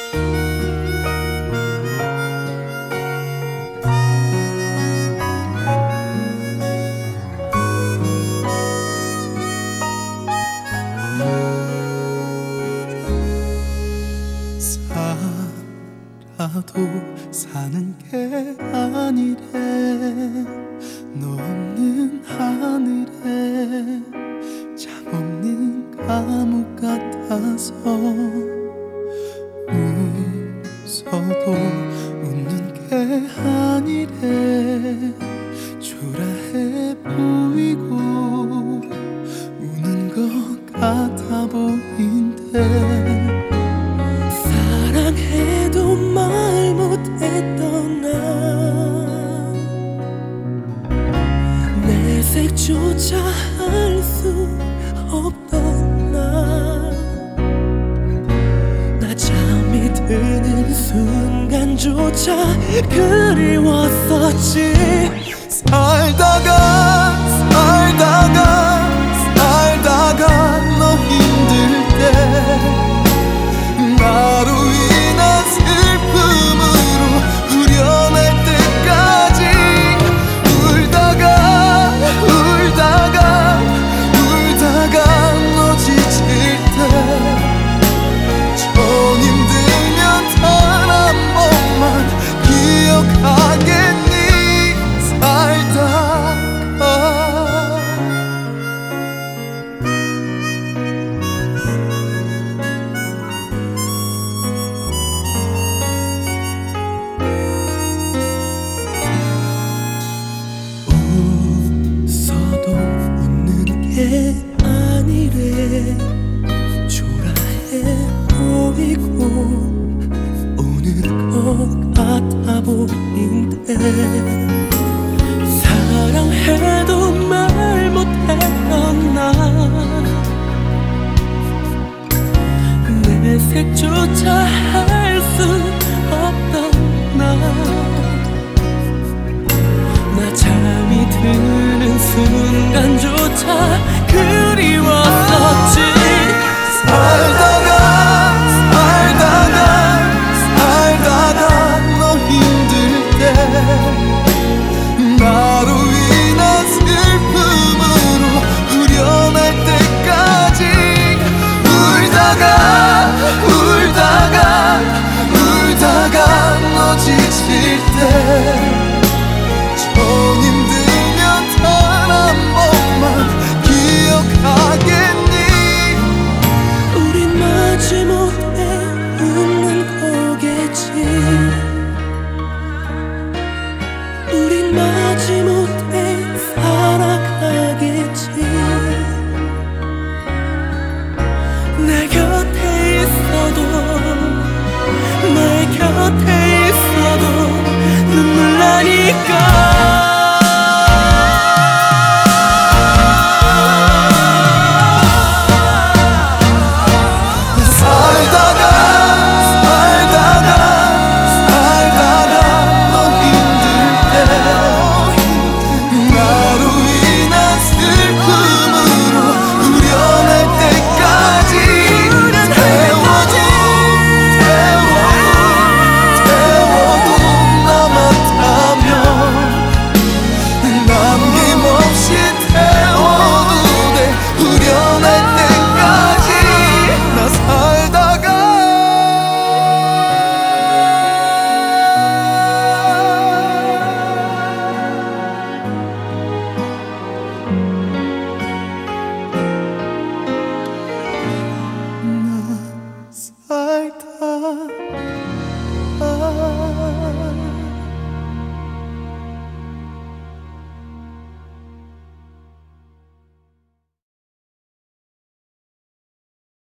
살아도 사는 게 아니래. 너 없는 하늘에 잠 없는 감옥 같아서 웃어도 웃는 게 아니래. 초라해 보이고 우는 것 같아 보인대. 사랑해도 말 못했던 나, 내색조차 할 수 없던 나 잠이 드는 순간조차 그리웠었지. 살다가 너 힘들 때 나로 인한 슬픔으로 후련할 때까지 울다가 너 지칠 때 좀 힘들면 단 한 번만 기억하겠니. 살다가 웃어도 웃는 게 아니래. 초라해 보이고 우는 것 같아 보인대. 사랑해도 말 못했던 나, 내색조차 할 수 없던 나 잠이 드는 순간조차 그리웠었지. 살다가 너 힘들 때 나로 인한 슬픔으로 후련할 때까지 울다가 너 지칠 때